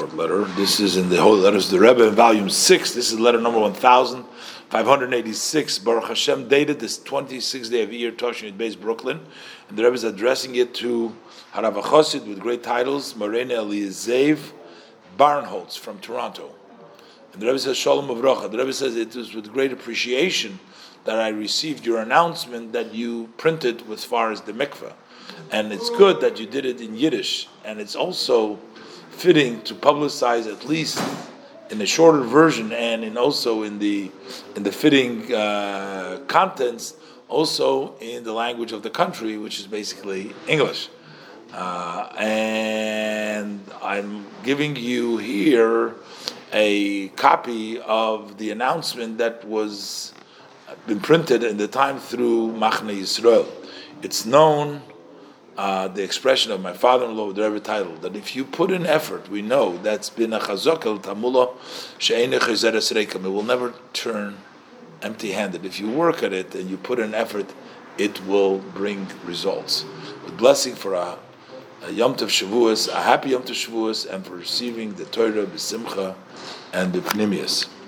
short letter. This is in the Holy Letters of the Rebbe in volume 6. This is letter number 1586. Baruch Hashem, dated this 26th day of Iyar Toshin at Beis Brooklyn. And the Rebbe is addressing it to Harav Chosid with great titles, Morena Eliezev Barnholtz from Toronto. And the Rebbe says, Shalom Uvracha. The Rebbe says, it was with great appreciation that I received your announcement that you printed as far as the mikveh. And it's good that you did it in Yiddish. And it's also fitting to publicize at least in a shorter version and also in the fitting contents, also in the language of the country, which is basically English. And I'm giving you here a copy of the announcement that was been printed in the time through Machne Yisrael. It's known, the expression of my father-in-law with the Rebbe title, that if you put in effort, we know that's been a chazok tamula she'eine chezeres reikam. It will never turn empty-handed. If you work at it and you put in effort, it will bring results. With blessing for a Yom Tov Shavuos, a happy Yom Tov Shavuos, and for receiving the Torah b'simcha and b'pnimius.